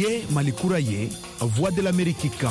ye Malikura ye Voix de l'Amérique kan.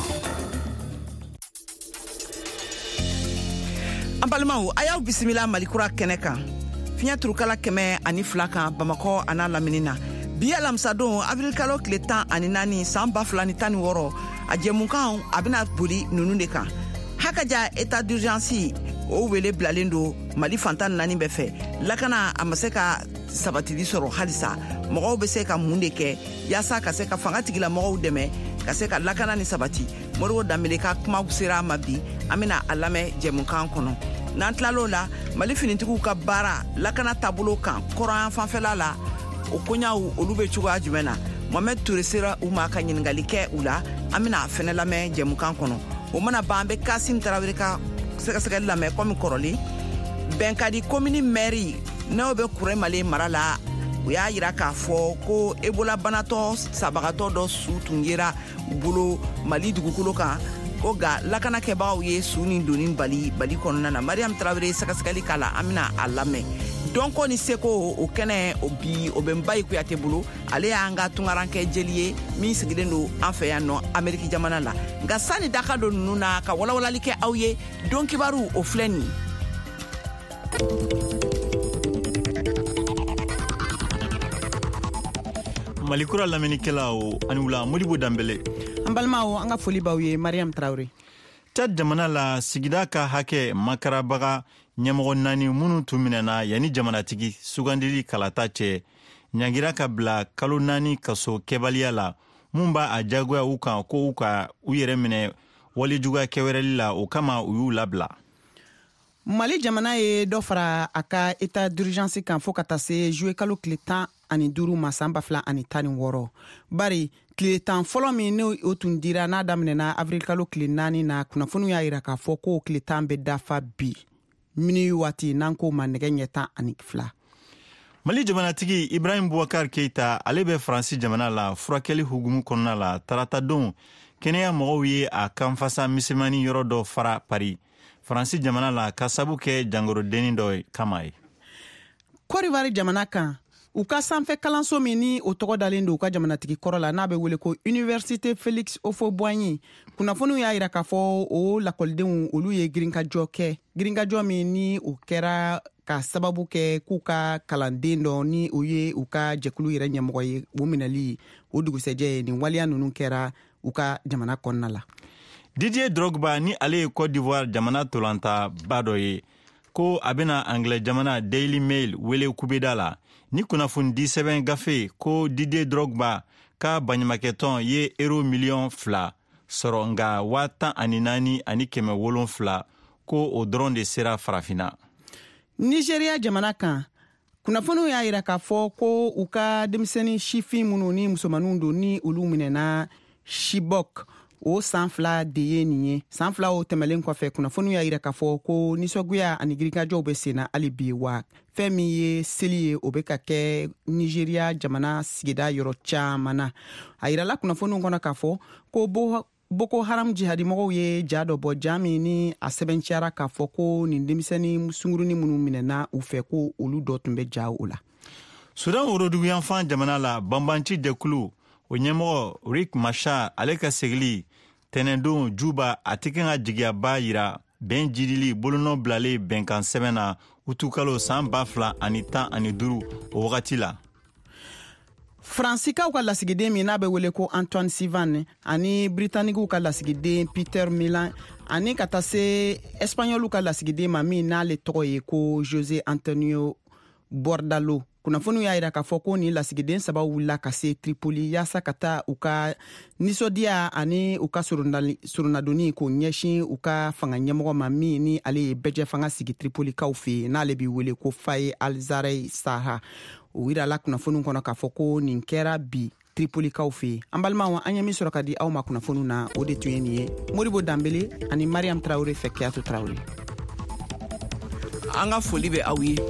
Ambalimaw ayaw bisimila Malikura kɛnɛ kan. Fiɲɛ turukala 102 kan Bamako ana laminina. Bi alamsadon avril kalo tile 14 san 2016 a jɛmukan a bɛna boli nunu de kan. Hakaja état d'urgence o wele bilalen do Mali fantan naani bɛɛ fɛ. Lakana a ma se ka sabatili sɔrɔ halisa. Mɔgɔw bɛ se ka mun de kɛ yaasa ka se ka fanga tigila mɔgɔw dɛmɛ ka se ka lakana ni sabati. Moribo Dambele ka kuma sera ma bi an bɛna a lamɛn jɛmukan kɔnɔ. N'an tilal'o la Mali finitigiw ka baara lakana taabolo kan kɔrɔyan fanfɛla la o koɲaw olu bɛ cogoya jumɛn na. Mohamed Touré sera u ma ka ɲininkali kɛ u la an bɛna a fɛnɛ lamɛn jɛmukan kɔnɔ. O mana ban an bɛ Kasim Tarawele ka sɛgɛsɛgɛli lamɛn kɔmi kɔrɔlen. Bɛnkadi komini maire n'o bɛ Kurɛ Male mara la u y'a yira k'a fɔ ko Ebola banatɔ sabagatɔ dɔ su tun yera u bolo Mali dugukolo kan ko ga lakanakɛbagaw ye su ni doni bali kɔnɔna na. Mariam Tarawele sɛgɛsɛgɛli k'a la an bɛna a lamɛn. Dɔnko ni seko o kɛnɛ o bi o bɛ Mbaye Kuyate bolo ale y'an ka tungarankɛ jeli ye min sigilen do an fɛ yan nɔ Ameriki jamana la. Nka sani daka do ninnu na ka walawalali kɛ aw ye don kibaru o filɛ nin. Malikura lamɛnnikɛlaw ani wula Modibo Dambele. An balimaw an ka foli b'aw ye Mariam Tarawele. Tchad jamana la sigida ka hakɛ makarabaga ɲɛmɔgɔ 4 minnu tun minɛna yanni jamanatigi sugandili kalata cɛ ɲagira ka bila kalo 4 kaso kɛbaliya la mun b'a a jagoya u kan ko u ka u yɛrɛ minɛ walijuguya kɛwɛrɛli la o kama u y'u labila. Mali jamana ye dɔ fara a ka état d'urgence kan fo ka taa se juillet kalo tile 15 ma san 2016 bari tile 10 fɔlɔ min n'o tun dira n'a daminɛna avril kalo tile 4 na kunnafoniw y'a yira k'a fɔ ko tile 10 bɛ dafa bi mini waati n'an ko ma nɛgɛ ɲɛ 12. Mali jamanatigi Ibrahim Boubacar Keita ale bɛ Faransi jamana la furakɛli hugumu kɔnɔna la tarata don kɛnɛya mɔgɔw ye a kanfasa misimani yɔrɔ dɔ fara Paris Faransi jamana la ka sabu kɛ jangorodenni dɔ kama ye. Côte d'Ivoire jamana kan u ka sanfɛ kalanso min ni o tɔgɔ dalen do u ka jamanatigi kɔrɔ la n'a bɛ wele ko Université Félix Houphouët-Boigny kunnafoniw y'a yira k'a fɔ o lakɔlidenw olu ye girinkajɔ kɛ girinkajɔ min ni o kɛra ka sababu kɛ k'u ka kalanden dɔ ni o ye u ka jɛkulu yɛrɛ ɲɛmɔgɔ ye o minɛli o dugusɛjɛ nin waliya ninnu kɛra u ka jamana kɔnɔna la. Didier Drogba ni ale ye Côte d'Ivoire jamana tolanta ba dɔ ye ko a bɛna Anglais jamana Daily Mail wele kubeda la ni kunnafoni di sɛbɛn gafe ko Didier Drogba ka baɲumankɛtɔn ye euro 2,000,000 sɔrɔ nka 14 ani 700 ko o dɔrɔn de sera farafina. Nigeria jamana kan kunnafoniw y'a yira k'a fɔ ko u ka denmisɛnnin sifin minnu ni musomaninw don ni olu minɛna Chibok o san 2 de ye nin ye san 2 o tɛmɛlen kɔfɛ kunnafoniw y'a yira k'a fɔ ko nisɔngoya ani girinkajɔw bɛ senna hali bi wa fɛn min ye seli ye o bɛ ka kɛ Nigeria jamana sigida yɔrɔ caman na a yirala kunnafoniw kɔnɔ k'a fɔ ko Boko Haram jihadimɔgɔw ye ja dɔ bɔ ja min ni a sɛbɛnciyara k'a fɔ ko nin denmisɛnnin sungurunin minnu minɛna u fɛ ko olu dɔ tun bɛ ja o la. Sudan woroduguyanfan jamana la banbanci jɛkulu o ɲɛmɔgɔ Riek Machar ale ka segili tɛnɛndon Juba a tɛ kan ka jigiyaba yira bɛn jidili bolonɔ bilalen bɛnkan sɛbɛn na utukalo san 2015 o wagati la. Fransikaw ka lasigiden min n'a bɛ wele ko Antoine Sivan ani Britanniquew ka lasigiden Peter Milan ani ka taa se Espagnolw ka lasigiden ma min n'ale tɔgɔ ye ko José Antonio Bordalo. Kunnafoniw y'a yira k'a fɔ ko ni lasigiden 3 wulila ka se Tripoli yaasa ka taa u ka nisɔndiya ani u ka surunadonni k'o ɲɛsin u ka fanga ɲɛmɔgɔ ma min ni ale ye bɛjɛ fanga sigi Tripolikaw fɛ yen n'ale bɛ wele ko Faye Al-Zarey Saha. O yirala kunnafoniw kɔnɔ k'a fɔ ko nin kɛra bi Tripolikaw fɛ yen. An balimaw an ye min sɔrɔ ka di aw ma kunnafoniw na o de tun ye nin ye Modibo Dambele ani Mariam Tarawele fɛ Kiyatu Tarawele. An ka foli bɛ aw ye.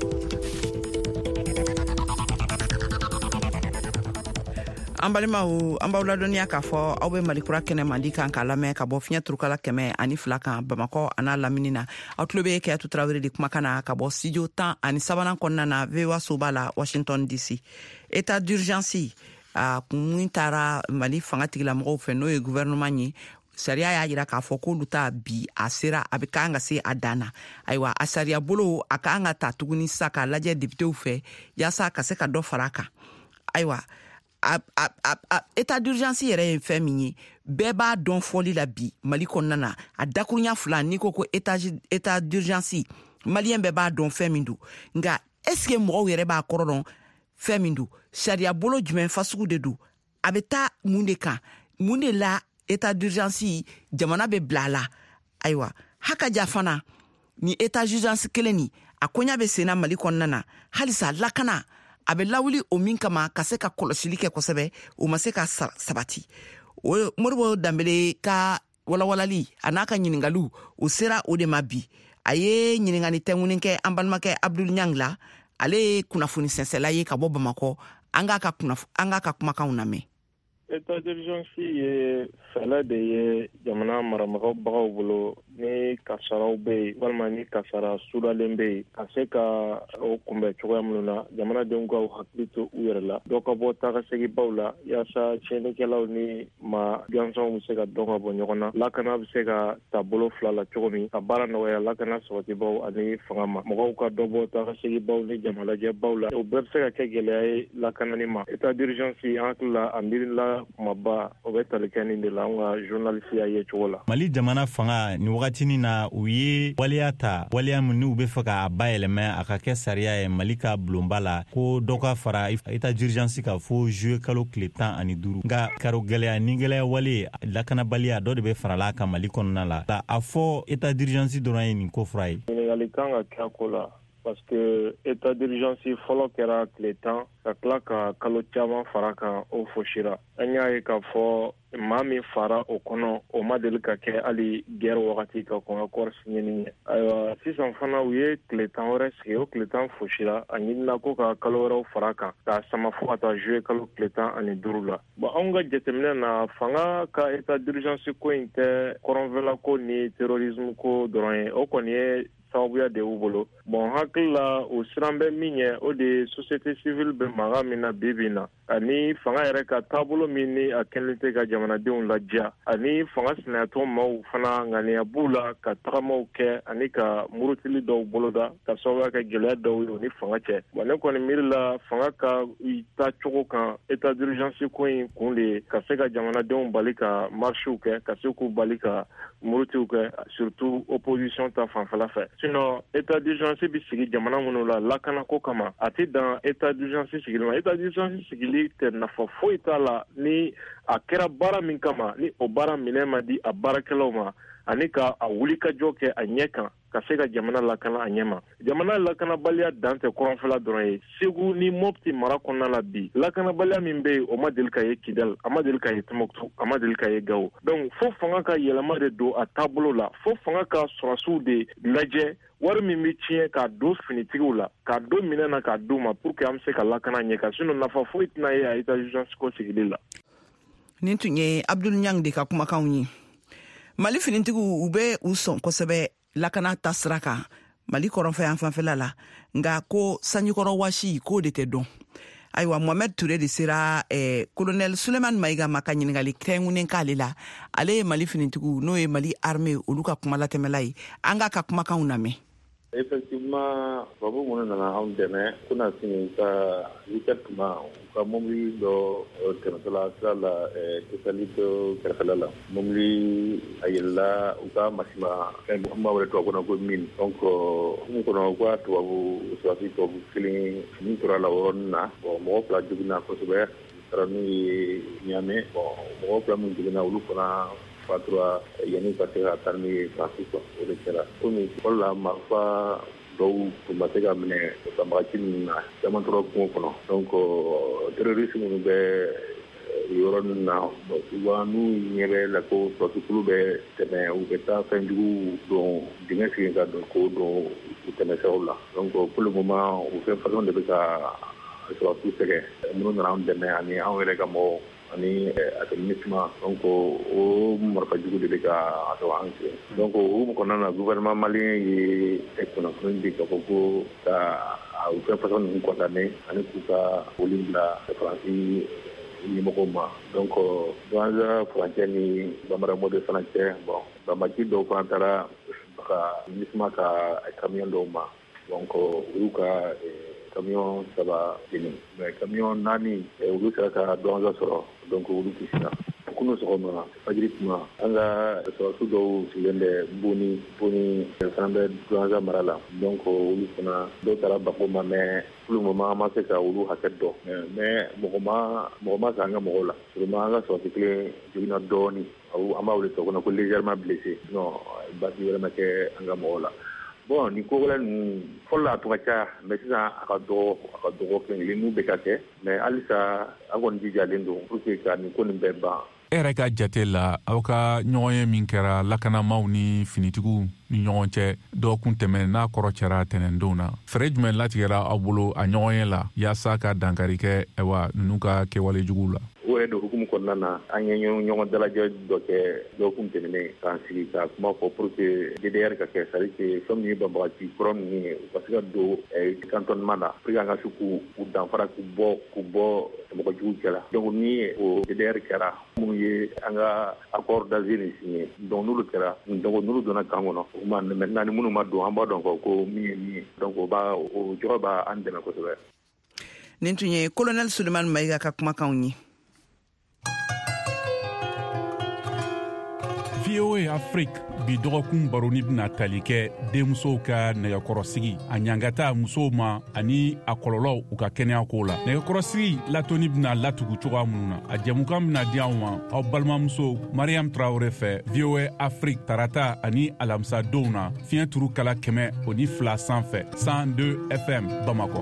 An balimaw an b'aw ladɔnniya k'a fɔ aw bɛ Malikura kɛnɛ mandi kan k'a lamɛn ka bɔ fiɲɛ turukala 102 kan Bamakɔ a n'a lamini na aw tulo bɛ Kiyatu Tarawele de kumakan na ka bɔ studio 13 kɔnɔna na VOA soba la Washington DC. État d'urgence kun taara Mali fanga tigilamɔgɔw fɛ n'o ye gouvernement ye sariya y'a jira k'a fɔ k'olu ta bi a sera a bɛ kan ka se a dan na ayiwa a sariya bolo a kan ka ta tuguni sisan k'a lajɛ députéw fɛ yaasa ka se ka dɔ fara a kan ayiwa état d'urgence yɛrɛ ye fɛn min ye bɛɛ b'a dɔn fɔli la bi Mali kɔnɔna na a dakurunya fila n'i ko état d'urgence maliyɛn bɛɛ b'a dɔn fɛn min don nka est-ce que mɔgɔw yɛrɛ b'a kɔrɔ dɔn fɛn min don sariya bolo jumɛn fasugu de don a bɛ taa mun de kan mun de la état d'urgence jamana bɛ bila a la ayiwa hakaja fana ni état d'urgence kelen ni a koɲa bɛ senna Mali kɔnɔna na halisa lakana a bɛ lawuli o min kama ka se ka kɔlɔsili kɛ kosɛbɛ o ma se ka sabati o Modibo Danbele ka walawalali a n'a ka ɲiningaliw o sera o de ma bi a ye ɲiningani tɛŋuni kɛ an balimakɛ Abdul Ɲang la ale ye kunnafoni sɛnsɛla ye ka bɔ Bamakɔ an k'a ka kumakanw lamɛn. État d'urgence ye fɛlɛ de ye jamana marabagaw bolo ni kasaraw bɛ yen walima ni kasara sudalen bɛ yen ka se ka o kunbɛn cogoya minnu na jamanadenw ka hakili to u yɛrɛ la dɔ ka bɔ tagasegibaw la yaasa tiɲɛnikɛlaw ni maa gansanw bɛ se ka dɔn ka bɔ ɲɔgɔn na lakana bɛ se ka taabolo fila la cogo min ka baara nɔgɔya lakana sabatibaw ani fanga ma mɔgɔw ka dɔ bɔ tagasegibaw ni jamalajɛbaw la o bɛɛ bɛ se ka kɛ gɛlɛya ye lakanani ma état d'urgence an hakili la a miirila kumaba o bɛ tali kɛ nin de la an ka journaliste y'a ye cogo la. Mali jamana fanga ni wagatinin na u ye waliya ta waliya min n'u bɛ fɛ k'a bayɛlɛmɛ a ka kɛ sariya ye Mali ka bulonba la ko dɔ ka fara état d'urgence ka fo juillet kalo tile 15 nka karo gɛlɛya ni gɛlɛya wale lakanabaliya dɔ de bɛ farala kan Mali kɔnɔna la a fɔ état d'urgence dɔrɔn ye nin ko fura ye. Ɲininkali kan ka kɛ a ko la parce que état d'urgence fɔlɔ kɛra tile 10 ka tila ka kalo caman fara kan o fosira an y'a ye k'a fɔ maa min fara o kɔnɔ o ma deli ka kɛ hali guerre wagati ka kɔn ka kɔri signé ye ayiwa sisan fana u ye tile 10 wɛrɛ sigi o tile 10 fosira a ɲinina ko ka kalo wɛrɛw fara kan k'a sama fo ka taa juillet kalo tile 15 la bon anw ka jateminɛ na fanga ka état d'urgence ko in tɛ kɔrɔnfɛla ko ni terrorisme ko dɔrɔn ye o kɔni ye sababuya de y'u bolo bon hakili la o siran bɛ min ye o de société civile bɛ mankan min na bi na ani fanga yɛrɛ ka taabolo min ni a kɛlen tɛ ka jamanadenw ladiya ani fanga sinayatɔ maaw fana ŋaniya b'u la ka tagamaw kɛ ani ka murutili dɔw boloda ka sababuya kɛ gɛlɛya dɔw ye o ni fanga cɛ bon ne kɔni miiri la fanga ka taa cogo kan état d'urgence ko in kun de ka se ka jamanadenw bali ka marchew kɛ ka se k'u bali ka murutiw kɛ surtout opposition ta fanfɛla fɛ sinon état d'urgence bi sigi jamana minnu la lakana ko kama a tɛ dan état d'urgence sigili ma état d'urgence sigili tɛ nafa foyi t'a la ni a kɛra baara min kama ni o baara minɛ ma di a baarakɛlaw ma ani ka a wulikajɔ kɛ a ɲɛ kan ka se ka jamana lakana a ɲɛ ma jamana lakanabaliya dan tɛ kɔrɔnfɛla dɔrɔn ye Segu ni Mopti mara kɔnɔna la bi lakanabaliya min bɛ yen o ma deli ka ye Kidal a ma deli ka ye Tombouctou a ma deli ka ye Gao donc fo fanga ka yɛlɛma de don a taabolo la fo fanga ka sɔrɔsiw de lajɛ wari min bɛ tiɲɛ k'a don finitigiw la k'a don minɛ na k'a d'u ma pour que an bɛ se ka lakana ɲɛ kan sinon nafa foyi tɛna ye a état d'urgence ko sigili la. Nin tun ye Abdul Ɲang de ka kumakanw ye. Mali finitigiw u bɛ u sɔn kosɛbɛ lakana ta sira kan Mali kɔrɔnfɛ yan fanfɛla la nka ko sanjikɔrɔ wasi k'o de tɛ dɔn ayiwa Mohamed Touré de sera colonel Suleiman Maïga ma ka ɲininkali kɛrɛnkɛrɛnnen k'ale la ale ye Mali finitigiw n'o ye Mali armée olu ka kuma latɛmɛla ye an ka kumakanw lamɛn. Effectivement, babu minnu nana anw dɛmɛ kuna sini ka tuma ka mobili dɔ tɛmɛtɔla sira la Totalite kɛrɛfɛla la mobili a yɛlɛla u ka masima fɛn an b'a wele tubabu kɔnɔ ko mine donc hukumu kɔnɔ ka tubabu sɔrɔsi tubabu kelen min tora la o yɔrɔnin na bon mɔgɔ fila joginna kosɛbɛ taara n'u ye Niamey bon mɔgɔ fila min joginna olu fana fatura yanni ka se ka taa n'u ye Faransi quoi o de kɛra komi fɔlɔ la marifa dɔw tun ma se ka minɛ banbagaci ninnu na caman tora kungo kɔnɔ donc terroriste minnu bɛ yɔrɔ ninnu na souvent n'u ɲɛ bɛ la ko sɔrɔsikulu bɛ tɛmɛ u bɛ taa fɛnjugu don dingɛ segin ka don k'o don u tɛmɛsiraw la donc pour le moment o fɛn façon de bɛ ka sɔrɔsiw sɛgɛn minnu nana an dɛmɛ ani anw yɛrɛ ka mɔgɔw ani administration donc o marifa jugu de bɛ ka sɔrɔ an fɛ donc o hukumu kɔnɔna na gouvernement malien ye kunnafoni di k'a fɔ ko ka u fɛn façon ninnu condamné ani k'u ka boli bila Faransi ɲɛmɔgɔw donc douane frontière ni bamara mode fana cɛ bon bamaki dɔw fana taara ka misma ka camion dɔw ma donc olu ka camion saba jeni mais camion naani olu sera ka douane sɔrɔ donc olu kisira kunu sɔgɔma fajiri tuma an ka sɔrɔsu dɔw sigilen bɛ boni fana bɛ douane mara la donc olu fana dɔw taara bako ma mais pour le moment ma se ka olu hakɛ dɔn mais mɔgɔ ma sa an ka mɔgɔw la sûrement an ka sɔrɔsi kelen joginna dɔɔni an b'a wele tɔgɔ ko légèrement blessé non basi wɛrɛ ma kɛ an ka mɔgɔw la bon ni ko wɛrɛ ninnu fɔlɔ la a tun ka ca mais sisan a ka dɔgɔ kelen n'u bɛ ka kɛ mais halisa an kɔni jijalen don pour que ka nin ko nin bɛɛ ban. E yɛrɛ ka jate la aw ka ɲɔgɔnye min kɛra lakanamaw ni finitigiw ni ɲɔgɔn cɛ dɔgɔkun tɛmɛ n'a kɔrɔ cɛra tɛnɛndenw na fɛɛrɛ jumɛn latigɛra aw bolo a ɲɔgɔnye la yaasa ka dankari kɛ ninnu ka kɛwale juguw la? O yɛrɛ de hukumu kɔnɔna na an ye ɲɔgɔn dalajɛ dɔ kɛ dɔgɔkun tɛmɛnen k'an sigi ka kuma fɔ pour que DDR ka kɛ c'est à dire que fɛn min ye banbagaci kɔrɔ ninnu ye u ka se ka don cantonnement na pour que an ka se k'u danfara k'u bɔ mɔgɔ jugu cɛla donc ni o DDR kɛra minnu ye an ka accord d'asile signé donc n'olu kɛra donc n'olu donna kan kɔnɔ o kuma maintenant ni minnu ma don an b'a dɔn ko min ye min ye donc o jɔyɔrɔ b'a an dɛmɛ kosɛbɛ. Nin tun ye colonel Sulemani Mayiga ka kumakanw ye. VOA Afrique bi dɔgɔkun baroni bɛna tali kɛ denmusow ka nɛgɛkɔrɔsigi a ɲangata musow ma ani a kɔlɔlɔw u ka kɛnɛya ko la. Nɛgɛkɔrɔsigi latoni bɛna latugu cogoya minnu na a jɛmukan bɛna di anw ma aw balimamuso Mariam Traoré fɛ VOA Afrique tarata ani alamisa donw na fiɲɛ turu kala 102 sanfɛ 102 FM Bamakɔ.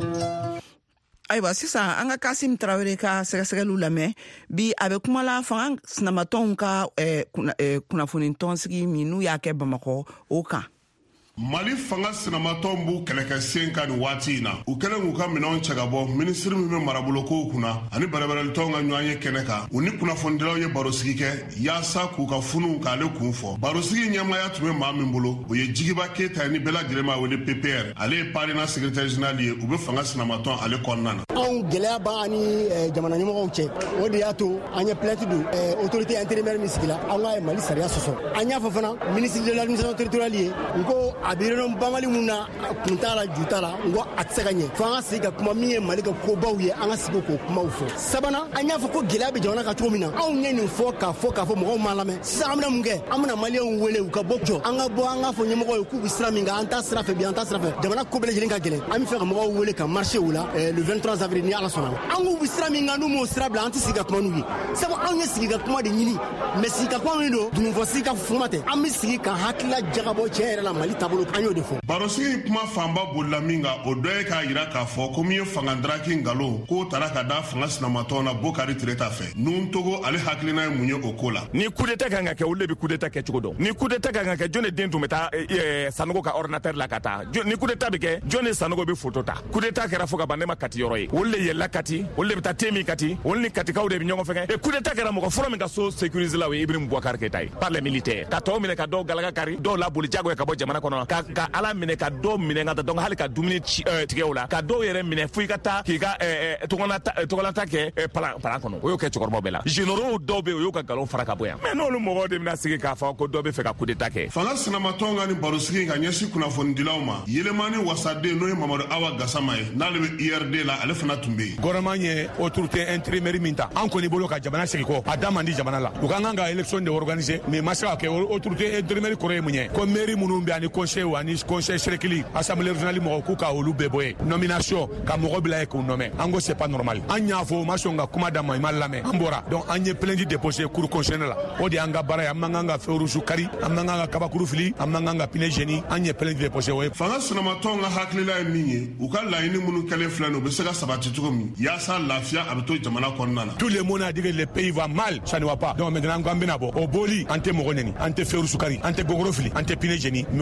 Ayiwa sisan an ka Kasim Traoré ka sɛgɛsɛgɛliw lamɛn bi a bɛ kuma la fanga sinamatɔnw ka kunnafoni tɔnsigi min n'u y'a kɛ Bamakɔ o kan. Mali fanga sinamatɔnw b'u kɛlɛkɛ sen ka nin waati in na u kɛlen k'u ka minɛnw cɛ ka bɔ minisiri min bɛ marabolokow kunna ani bɛrɛbɛrɛlitɔnw ka ɲɔgɔn ye kɛnɛ kan u ni kunnafonidilaw ye barosigi kɛ yaasa k'u ka funuw k'ale kun fɔ barosigi ɲɛmaya tun bɛ maa min bolo o ye Jigiba Keyita ni bɛɛ lajɛlen b'a wele PPR ale ye parina secrétaire général ye u bɛ fanga sinamatɔn ale kɔnɔna na. Anw gɛlɛya b'an ni jamana ɲɛmɔgɔw cɛ o de y'a to an ye plainte don autorité intérimaire min sigila an ka Mali sariya sɔsɔ an y'a fɔ fana ministre de l'administration territoriale ye n ko a bɛ réunion bangali mun na kun t'a la ju t'a la n ko a tɛ se ka ɲɛ fo an ka sigi ka kuma min ye Mali ka kobaw ye an ka sigi k'o kumaw fɔ sabanan an y'a fɔ ko gɛlɛya bɛ jamana kan cogo min na anw ye nin fɔ k'a fɔ mɔgɔw m'a lamɛn sisan an bɛna mun kɛ an bɛna maliyɛnw wele u ka bɔ jɔ an ka bɔ an ka fɔ ɲɛmɔgɔw ye k'u bɛ sira min kan an t'a sira fɛ bi an t'a sira fɛ jamana ko bɛɛ lajɛlen ka gɛlɛn an bɛ fɛ ka mɔgɔw wele ka marché u la le 23 avril ni Ala sɔnna an k'u bɛ sira min kan n'u m'o sira bila an tɛ sigi ka kuma n'u ye sabu anw ye sigi ka kuma de ɲini mais sigi ka kuma min don dunufɔ sigi ka fuma tɛ an bɛ sigi ka hakilila jagabɔ tiɲɛ yɛrɛ la Mali taabolo an y'o de fɔ. Barosigi kuma fanba bolila min kan o dɔ ye k'a yira k'a fɔ ko min ye fangadaraki ngalon k'o taara ka da fanga sinamatɔn na Bokari Tireta fɛ nun Togo ale hakilina ye mun ye o ko la. Ni coup d'état kan ka kɛ olu de bɛ coup d'état kɛ cogo dɔn ni coup d'état kan ka kɛ jɔn de den tun bɛ taa Sanogo ka ordinateur la ka taa ni coup d'état bɛ kɛ jɔn de Sanogo bɛ photo ta coup d'état kɛra fo ka ban ne ma kati yɔrɔ ye olu de yɛlɛla kati olu de bɛ taa temi kati olu ni katikaw de bɛ ɲɔgɔn fɛ et coup d'état kɛra mɔgɔ fɔlɔ min ka so sécuriser la o ye Ibrahim Boubacar Keita ye par les militaires ka tɔw minɛ ka dɔw galaga kari dɔw laboli jagoya ka bɔ jamana kɔnɔ ka Ala minɛ ka dɔw minɛ ka donc hali ka dumuni tigɛ o la ka dɔw yɛrɛ minɛ fo i ka taa k'i ka tɔgɔlata kɛ palan kɔnɔ o y'o kɛ cɛkɔrɔbaw bɛɛ la généraux dɔw bɛ yen o y'u ka nkalon fara ka bɔ yan mais n'olu mɔgɔw de bɛna sigi k'a fɔ ko dɔw bɛ fɛ ka coup d'état kɛ. Fanga sinamatɔn ka ni barosigi ka ɲɛsin kunnafonidilaw ma yɛlɛmani wasaden n'o ye Mamadu Awa Gasama ye n'ale bɛ IRD la ale fana tun bɛ yen. gouvernement ye autorité intérimaire min ta an kɔni bolo ka jamana sigi kɔ a da man di jamana la u ka kan ka élection de organiser mais ma se ka kɛ autorité intérimaire kɔrɔ ye mun ye ko mairie minnu bɛ ani conseil ani conseil sérékili assemblée régionale mɔgɔ k'u ka olu bɛɛ bɔ ye nomination ka mɔgɔ bila ye k'u nommé an ko c'est pas normal an y'a fɔ o ma sɔn ka kuma da ma i ma lamɛn an bɔra donc an ye plainte déposé cour constitutionnelle la o de y'an ka baara ye an man kan ka fɛn rouge kari an man kan ka kabakuru fili an man kan ka pneu génie an ye plainte déposé o ye. Fanga sinamatɔn ka hakilila ye min ye u ka laɲini minnu kɛlen filɛ nin u bɛ se ka sabati cogo min yaasa lafiya a bɛ to jamana kɔnɔna na. Tout le monde a dit que le pays va mal ça ne va pas donc maintenant an bɛna bɔ o boli an tɛ mɔgɔ nɛni an tɛ fɛn rouge kari an tɛ gogoro fili an tɛ pneu génie mais on va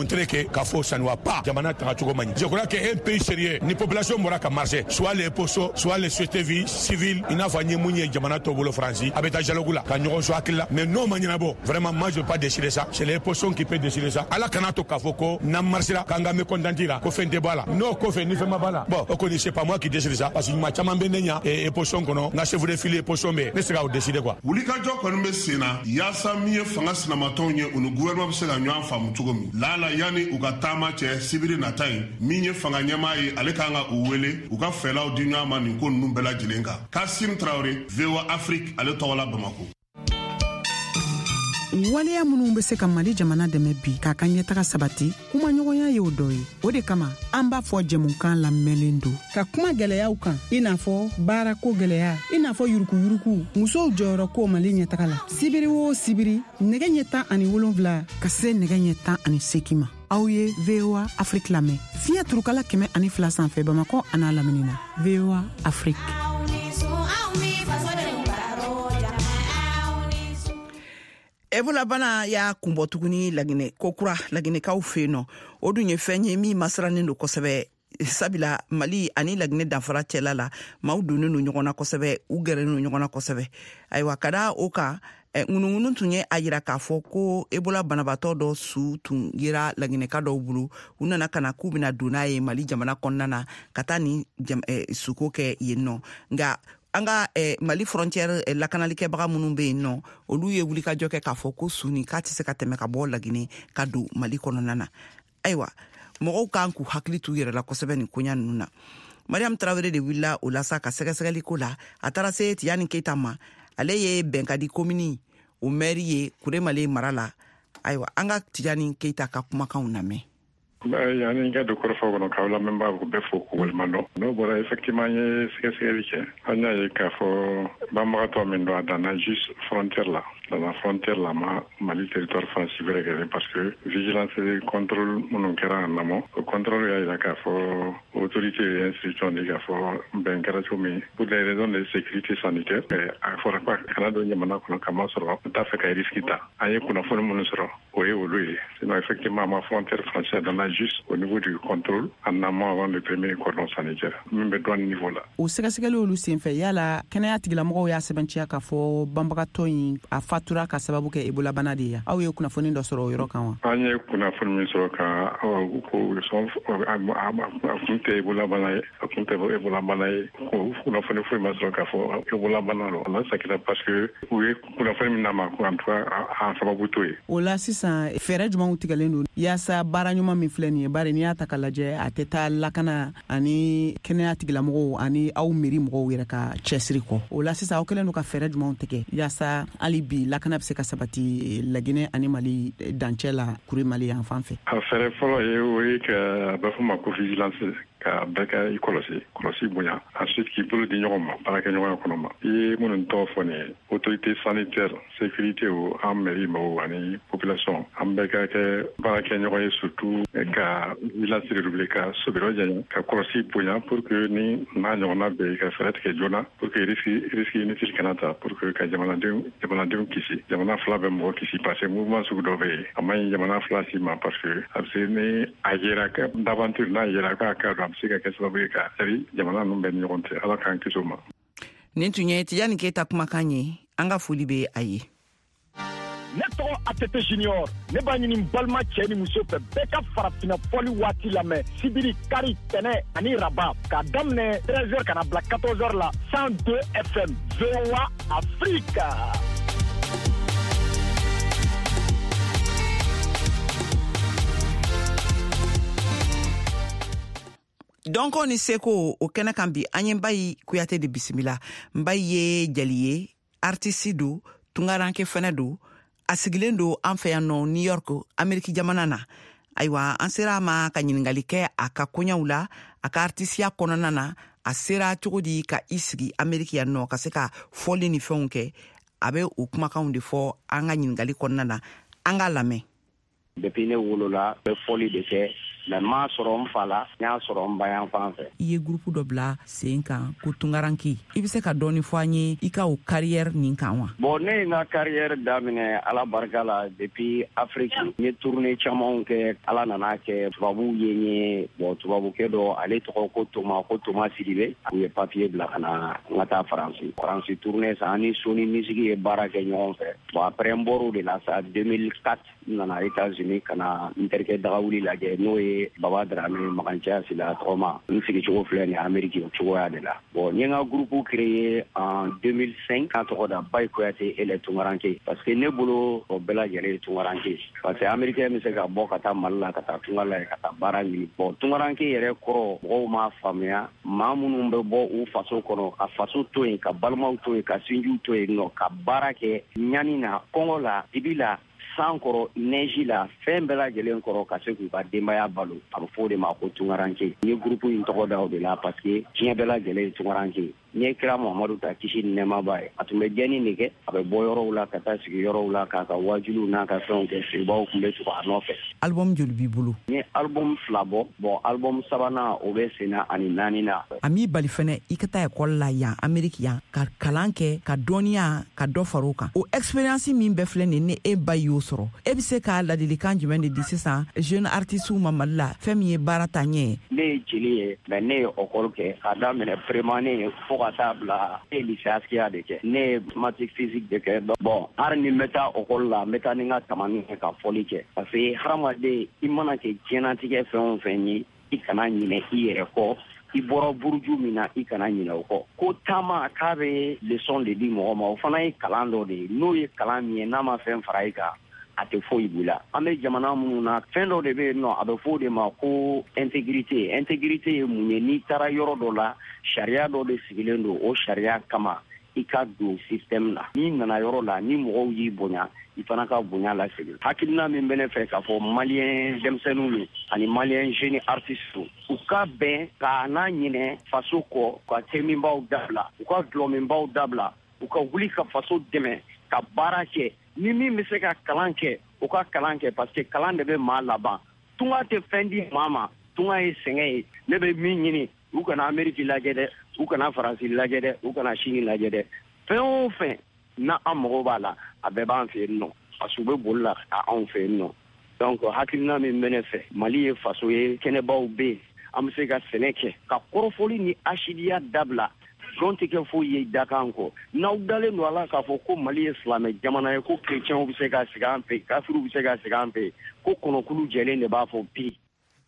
montrer que k'a fɔ ça ne va pas jamana taga cogo man ɲi. Je crois que un pays sérieux ni population bɔra ka marcher soit les poso soit les sociétés civiles i n'a fɔ an ye mun ye jamana tɔ bolo Faransi a bɛ taa dialogue la ka ɲɔgɔn sɔn hakili la mais n'o ma ɲɛnabɔ vraiment moi je veux pas décider ça c'est les positions qui peut décider ça ala kana to k'a fɔ ko n'an marchera k'an ka mécontentir la ko fɛn tɛ bɔ a la n'o kɔfɛ ni fɛn ma bɔ a la bon o kɔni c'est pas moi qui décide ça parce que ɲuman caman bɛ ne ɲa position kɔnɔ n ka chef de file position bɛ ne se k'o décider quoi. wulikajɔ kɔni bɛ sen na yaasa min ye fanga sinamatɔw ye u ni gouvernement bɛ se ka ɲɔgɔn faamu cogo min lala yanni u ka taama cɛ sibiri nata ye min ye fanga ɲɛmaa ye ale kan ka u wele u ka fɛlaw di ɲɔgɔn ma nin ko ninnu bɛɛ lajɛlen kan. Kassim Traoré, VOA Afrique, ale tɔgɔ la Bamako. waleya minnu bɛ se ka Mali jamana dɛmɛ bi k'a ka ɲɛtaga sabati kuma ɲɔgɔnya ye o dɔ ye. O de kama an b'a fɔ jɛmukan lamɛnlen don ka kuma gɛlɛyaw kan i n'a fɔ baarako gɛlɛya i n'a fɔ yurukuyuruku musow jɔyɔrɔ ko Mali ɲɛtaga la sibiri o sibiri nɛgɛ ɲɛ 17 ka se nɛgɛ ɲɛ 18 ma. Aw ye VOA Afrique lamɛn fiɲɛ turukala 102 sanfɛ Bamakɔ a n'a lamini na. VOA Afrique. Ebola bana ya kunbɔ tuguni Laginɛ kokura Laginɛkaw fɛ yen nɔ o dun ye fɛn ye min masirannen don kosɛbɛ sabila Mali ani Laginɛ danfara cɛla la maaw donnen don ɲɔgɔn na kosɛbɛ u gɛrɛlen don ɲɔgɔn na kosɛbɛ ayiwa ka da o kan ŋunuŋunu tun ye a yira k'a fɔ ko Ebola banabatɔ dɔ su tun yera Laginɛka dɔw bolo u nana kana k'u bɛna don n'a ye Mali jamana kɔnɔna na ka taa ni suko kɛ yen nɔ nka an ka Mali frontière lakanalikɛbaga minnu bɛ yen nɔ olu ye wulikajɔ kɛ k'a fɔ ko suni k'a tɛ se ka tɛmɛ ka bɔ Laginɛ ka don Mali kɔnɔna na ayiwa mɔgɔw kan k'u hakili t'u yɛrɛ la kosɛbɛ nin koɲa ninnu na. Mariam Traoré de wulila o la sa ka sɛgɛsɛgɛli ko la a taara se Tijani Keita ma ale ye bɛnkadi komini o maire ye Kuremale mara la ayiwa an ka Tijani Keita ka kumakanw lamɛn. Yani ka do korofo kono ka wala memba ko be fo ko walmano no bora effectivement ye sike ke anya ye ka fo bamba to men do adana juste frontière là dans la frontière là Mali territoire français vrai parce que vigilance et contrôle mon kera namo contrôle ya ka fo autorité et institution de ka fo ben kara chomi pour des raisons de sécurité sanitaire il faut pas kana do nyama ko kama soro ta fe ka riskita aye kuna fo mon soro oui sinon effectivement ma frontière française dans la juste au niveau du contrôle en amont avant le premier cordon sanitaire même besoin niveau là o sɛgɛsɛgɛli olu senfɛ yala kɛnɛya tigilamɔgɔw y'a sɛbɛnciya k'a fɔ banbagatɔ in a fatura ka sababu kɛ Ebola bana de ye aw ye kunnafoni dɔ sɔrɔ o yɔrɔ kan wa? An ye kunnafoni min sɔrɔ kan ko kun tɛ Ebola bana ye a kun tɛ Ebola bana ye ko kunnafoni foyi ma sɔrɔ k'a fɔ Ebola bana don ala sakira parce que u ye kunnafoni min n'a ma ko en tout cas a sababu to ye. O la sisan fɛɛrɛ jumɛnw tigɛlen don yaasa baara ɲuman min filɛ nin ye bari n'i y'a ta ka lajɛ a tɛ taa lakana ani kɛnɛya tigilamɔgɔw ani aw miiri mɔgɔw yɛrɛ ka cɛsiri kɔ o la sisan aw kɛlen don ka fɛɛrɛ jumɛnw tigɛ yaasa hali bi lakana bɛ se ka sabati Laginɛ ani Mali dancɛ la Kuremale yan fan fɛ. A fɛɛrɛ fɔlɔ ye o ye ka b'a fɔ ma ko vigilance ka bɛɛ ka i kɔlɔsi bonya ensuite k'i bolo di ɲɔgɔn ma baarakɛ ɲɔgɔnya kɔnɔ ma i ye minnu tɔgɔ fɔ nin ye autorité sanitaire sécurité o an mairie mɔgɔw ani population an bɛɛ ka kɛ baarakɛ ɲɔgɔn ye surtout ka vigilance redoubler ka sobirɔ janya ka kɔlɔsi bonya pour que ni n'a ɲɔgɔnna bɛ ka fɛɛrɛ tigɛ joona pour que risque inutile kana ta pour que ka jamanadenw kisi jamana fila bɛ mɔgɔ kisi parce que mouvement sugu dɔ bɛ yen a ma ɲi jamana fila si ma parce que a bɛ se ni a yera d'aventure n'a yera k'a ka dɔn se ka kɛ sababu ye ka jamana ninnu bɛ ni ɲɔgɔn cɛ ala k'an kisi o ma. Nin tun ye Tijani Keita kumakan ye an ka foli bɛ a ye. Ne tɔgɔ ATT Junior ne b'a ɲini balima cɛ ni muso fɛ bɛɛ ka farafina fɔli waati lamɛn sibiri kari tɛnɛ ani raba k'a daminɛ 13h kana bila 14h la 102 FM VOA Afrique. Donc ni seko o kɛnɛ kan bi an ye Mbayi Kuyate de bisimila. Mbayi ye jeli ye artiste do tungaranke fɛnɛ do a sigilen do an fɛ yan nɔ New York Ameriki jamana na ayiwa an sera ma ka ɲiningali kɛ a ka koɲaw la a ka artisiya kɔnɔna na a sera cogo di ka i sigi Ameriki yan nɔ ka se ka fɔli ni fɛnw kɛ a bɛ o kumakanw de fɔ an ka ɲiningali kɔnɔna na an ka lamɛn. Depuis ne wolola bɛ fɔli de kɛ mais m'a sɔrɔ n fa la n y'a sɔrɔ n ba yan fan fɛ. I ye groupe dɔ bila sen kan ko Tunkaranke. I bɛ se ka dɔɔni fɔ an ye i ka o carrière nin kan wa? Bon ne ye n ka carrière daminɛ Ala barika la depuis Afrique. N ye tournée camanw kɛ, Ala nana kɛ tubabuw ye n ye. Bon tubabukɛ dɔ ale tɔgɔ ko Thomas Sidibe. U ye papier bila ka na n ka taa Faransi tournée sa ani Sony Music ye baara kɛ ɲɔgɔn fɛ. Bon après n bɔr'o de la sa 2004 n nana États-Unis ka na n terikɛ dagawuli lajɛ n'o ye Baba Dramé Magancɛya Sila tɔgɔma. N sigicogo filɛ nin Amérique o cogoya de la. Bon n ye n ka groupe créé en 2005 k'a tɔgɔ da Bayi Kuyate et les Tunkaranke. Parce que ne bolo o bɛɛ lajɛlen ye Tunkaranke. Parce que Américain bɛ se ka bɔ ka taa Mali la ka taa Tunga la ka taa baara ɲini. Bon Tunkaranke yɛrɛ kɔrɔ mɔgɔw m'a faamuya. Maa minnu bɛ bɔ u faso kɔnɔ ka faso to yen ka balimaw to yen ka sinjiw to yen nɔ ka baara kɛ ɲani na kɔngɔ la dibi la san kɔrɔ neige la fɛn bɛɛ lajɛlen kɔrɔ ka se k'u ka denbaya balo a bɛ fɔ o de ma ko Tunkaranke. N ye groupe in tɔgɔ da o de la parce que diɲɛ bɛɛ lajɛlen ye Tunkaranke. N ye kira Muhamadu ta kisi ni nɛɛma b'a ye a tun bɛ gɛnni de kɛ a bɛ bɔ yɔrɔw la ka taa sigi yɔrɔw la k'a ka wajuliw n'a ka fɛnw kɛ feerebaw tun bɛ tugu a nɔfɛ. Album joli b'i bolo? N ye album 2 bɔ bon album 3nan o bɛ sen na ani 4nan. A m'i bali fɛnɛ i ka taa école la yan Amérique yan ka kalan kɛ ka dɔnniya ka dɔ far'o kan. O expérience min bɛɛ filɛ nin ne e ba y'o sɔrɔ e bɛ se ka ladilikan jumɛn de di sisan jeune artistes ma Mali la fɛn min ye baara ta ɲɛ? Ne ye jeli ye mais ne ye école kɛ k'a daminɛ prémané fo ka taa bila lycée Askia de kɛ. Ne ye mathématique physique de kɛ. Bon hali ni n bɛ taa école la n bɛ taa ni n ka tamani kɛ ka fɔli kɛ parce que hadamaden i mana kɛ diɲɛnatigɛ fɛn o fɛn ye i kana ɲinɛ i yɛrɛ kɔ. I bɔra buruju min na i kana ɲinɛ o kɔ. Ko taama k'a bɛ leçon de di mɔgɔ ma o fana ye kalan dɔ de ye n'o ye kalan min ye n'a ma fɛn fara i kan a tɛ foyi b'i la. An bɛ jamana minnu na fɛn dɔ de bɛ yen nɔ a bɛ fɔ o de ma ko intégrité. Intégrité ye mun ye n'i taara yɔrɔ dɔ la sariya dɔ de sigilen don o sariya kama i ka don système na. N'i nana yɔrɔ la ni mɔgɔw y'i bonya i fana ka bonya lasegin. Hakilina min bɛ ne fɛ k'a fɔ maliyɛn denmisɛnninw ani maliyɛn jeune artistes u ka bɛn k'a n'a ɲinɛ faso kɔ ka terminbaw dabila u ka dulɔminbaw dabila u ka wuli ka faso dɛmɛ ka baara kɛ ni min bɛ se ka kalan kɛ u ka kalan kɛ parce que kalan de bɛ maa laban. Tunga tɛ fɛn di maa ma tunga ye sɛgɛn ye. Ne bɛ min ɲini u kana Amérique lajɛ dɛ u kana Faransi lajɛ dɛ u kana Chine lajɛ dɛ fɛn o fɛn na an mago b'a la a bɛɛ b'an fɛ yen nɔ parce que u bɛ boli la ka anw fɛ yen nɔ. Donc hakilina min bɛ ne fɛ Mali ye faso ye kɛnɛbaw bɛ yen an bɛ se ka sɛnɛ kɛ ka kɔrɔfɔli ni asidiya dabila jɔn tɛ kɛ foyi ye dakan kɔ. N'aw dalen don a la k'a fɔ ko Mali ye silamɛ jamana ye ko chrétiens bɛ se ka sigi an fɛ kafiriw bɛ se ka sigi an fɛ ko kɔnɔkulu jɛlen de b'a fɔ bi.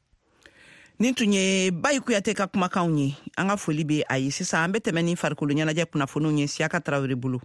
Nin tun ye Bayi Kuyate ka kumakanw ye an ka foli bɛ a ye sisan an bɛ tɛmɛ ni farikolo ɲɛnajɛ kunnafoniw ye Siyaka Tarawele bolo.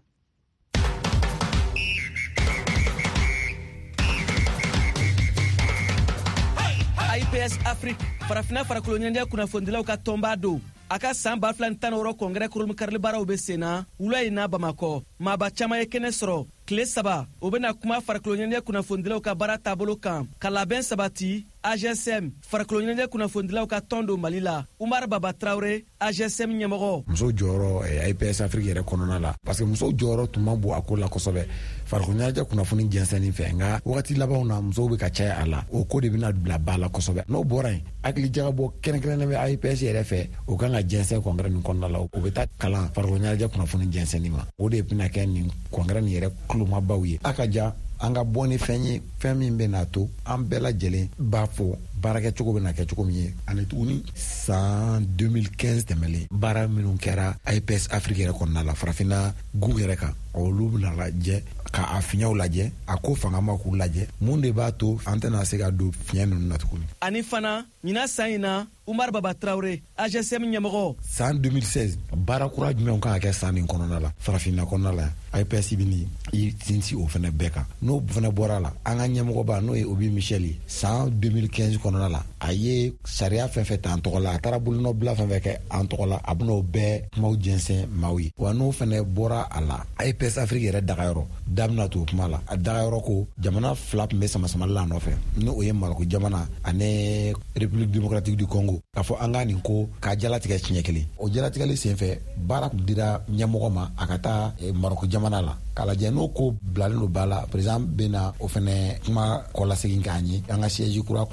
IPS Afrique farafina farikolo ɲɛnajɛ kunnafonidilaw ka tɔnba don a ka san 2016 kɔngɛrɛ kurum karili baaraw bɛ sen na wula in na Bamakɔ maaba caman ye kɛnɛ sɔrɔ tile 3 o bɛna kuma farikolo ɲɛnajɛ kunnafonidilaw ka baara taabolo kan ka labɛn sabati AGSM farikolo ɲɛnajɛ kunnafonidilaw ka tɔn don Mali la Umar Baba Traoré AGSM ɲɛmɔgɔ. Muso jɔyɔrɔ IPS Afrique yɛrɛ kɔnɔna la parce que muso jɔyɔrɔ tun ma bon a ko la kosɛbɛ farikolo ɲɛnajɛ kunnafoni jɛnsɛnni fɛ nka wagati labanw na musow bɛ ka caya a la o ko de bɛna bila ba la kosɛbɛ n'o bɔra yen hakili jagabɔ kɛrɛnkɛrɛnnen bɛ IPS yɛrɛ fɛ o kan ka jɛnsɛn kɔngɛrɛ nin kɔnɔna la o bɛ taa kalan farikolo ɲɛnajɛ kunnafoni jɛnsɛnni ma o de bɛna kɛ nin kɔngɛrɛ nin yɛrɛ kulomabaw ye a ka ja an ka bɔ ni fɛn ye fɛn min bɛ n'a to an bɛɛ lajɛlen b'a fɔ baarakɛ cogo bɛ na kɛ cogo min ye ani tuguni san 2015 tɛmɛlen baara minnu kɛra IPS Afrique yɛrɛ kɔnɔna la farafinna gu yɛrɛ kan olu bɛna lajɛ ka a fiɲɛw lajɛ a ko fanga ma k'u lajɛ mun de b'a to an tɛna se ka don fiɲɛ ninnu na tuguni. Ani fana ɲina san in na Umar Baba Traoré AGSM ɲɛmɔgɔ. San 2016 baara kura jumɛnw kan ka kɛ san nin kɔnɔna la farafinna kɔnɔna la IPS bɛ i sinsin o fana bɛɛ kan n'o fana bɔra la an ka ɲɛmɔgɔba n'o ye Obi Michel ye san 2015 kɔnɔna la a ye sariya fɛn fɛn ta an tɔgɔ la a taara bolonɔbila fɛn fɛn kɛ an tɔgɔ la a bɛna o bɛɛ kumaw jɛnsɛn maaw ye wa n'o fana bɔra a la IPS Afrique yɛrɛ dagayɔrɔ da bɛna to o kuma la a dagayɔrɔ ko jamana 2 tun bɛ sama-samali la nɔfɛ n'o ye Maroko jamana ani République démocratique du Congo k'a fɔ an ka nin ko k'a jalatigɛ siɲɛ kelen o jalatigɛli senfɛ baara tun dira ɲɛmɔgɔ ma a ka taa Maroko jamana la k'a lajɛ n'o ko bilalen don ba la président bɛna o fana kuma kɔlasegin k'an ye an ka siège kura ko bɛ cogo min na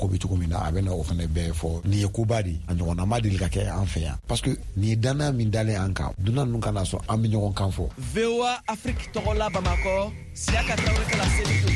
min na a bɛna o fana bɛɛ fɔ nin ye koba de a ɲɔgɔnna ma deli ka kɛ an fɛ yan parce que nin ye danaya min dalen an kan dunan ninnu kana sɔn an bɛ ɲɔgɔn kan fɔ. VOA Afrique tɔgɔ la Bamakɔ Siaka Traoré kɛla selido.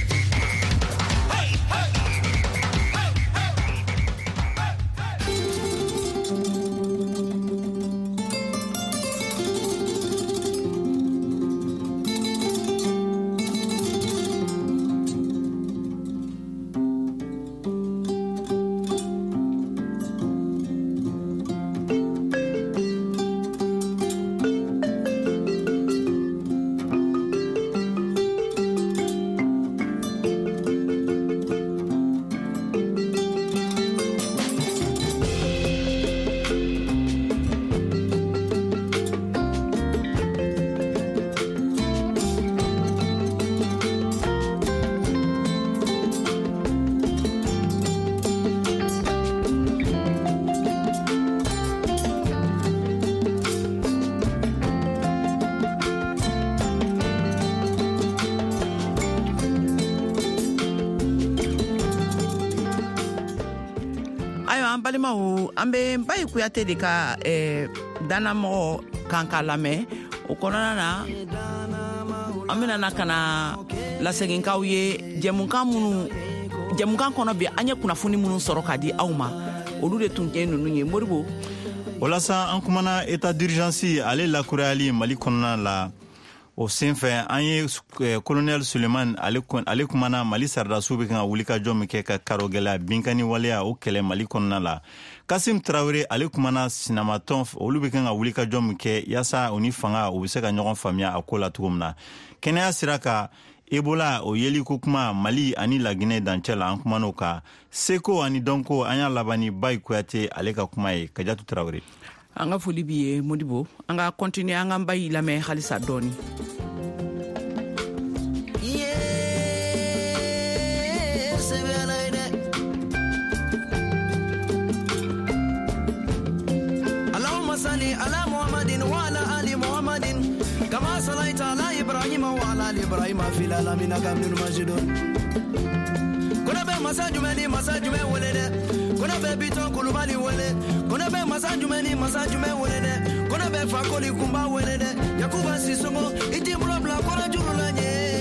balimaw an bɛ Bayi Kuyate de ka danamɔgɔ kan ka lamɛn o kɔnɔna na an bɛna ka na laseginkaw ye jɛmukan kɔnɔ bi an ye kunnafoni minnu sɔrɔ ka di aw ma olu de tun kɛ ninnu ye Moribo. Walasa an kumana état d'urgence ale lakurayali Mali kɔnɔna la o senfɛ an ye colonel Suleiman ale kumana Mali sardasiw bɛ kan ka wuli ka jɔ min kɛ ka karogɛlɛya binkani waleya o kɛlɛ Mali kɔnɔna la. Kasim Traoré ale kumana sinamatɔn olu bɛ kan ka wuli ka jɔ min kɛ yasa o ni fanga o bɛ se ka ɲɔgɔn faamuya a ko la cogo min na. Kɛnɛya sira kan Ebola o yeli ko kuma Mali ani Laginɛ dancɛ la an kuman'o kan. Seko ani Dɔnko an y'a laban ni Bayi Kuyate ale ka kuma ye Kajatu Traoré. An ka foli bi ye Modibo an ka continuer an ka Bayi lamɛn halisa dɔɔni. Allahumma salli ala Muhammadin wa ala ali Muhammadin kama sallaita ala Ibrahim wa ala ali Ibrahim fil alamin innaka Majidun. Kuna be masa jume welede kuna be biton kulubali wele kuna be masa jume welede kuna be fakoli kumba welede Yakuba Sisongo iti bla kora jurula nye.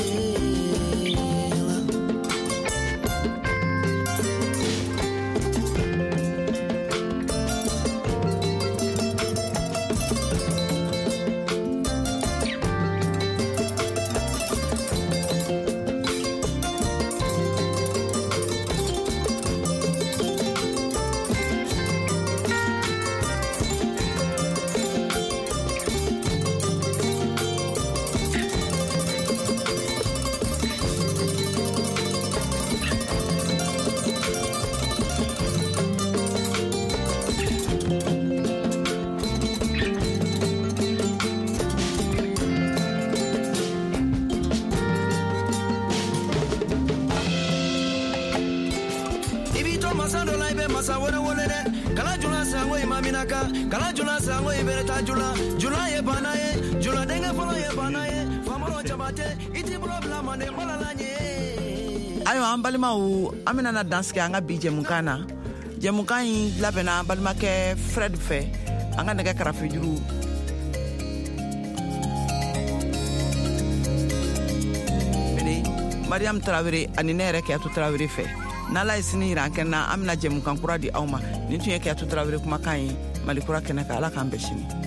Ayiwa an balimaw an bɛna na dansigi an ka bi jɛmukan na jɛmukan in labɛnna an balimakɛ Fred fɛ an ka nɛgɛ karafe juru Mariam Traoré ani ne yɛrɛ Kiyatu Traoré fɛ n'Ala ye sini yira an kɛnɛ na an bɛna jɛmukan kura di aw ma nin tun ye Kiyatu Traoré kumakan ye Mali kura kɛnɛ kan Ala k'an bɛn sini.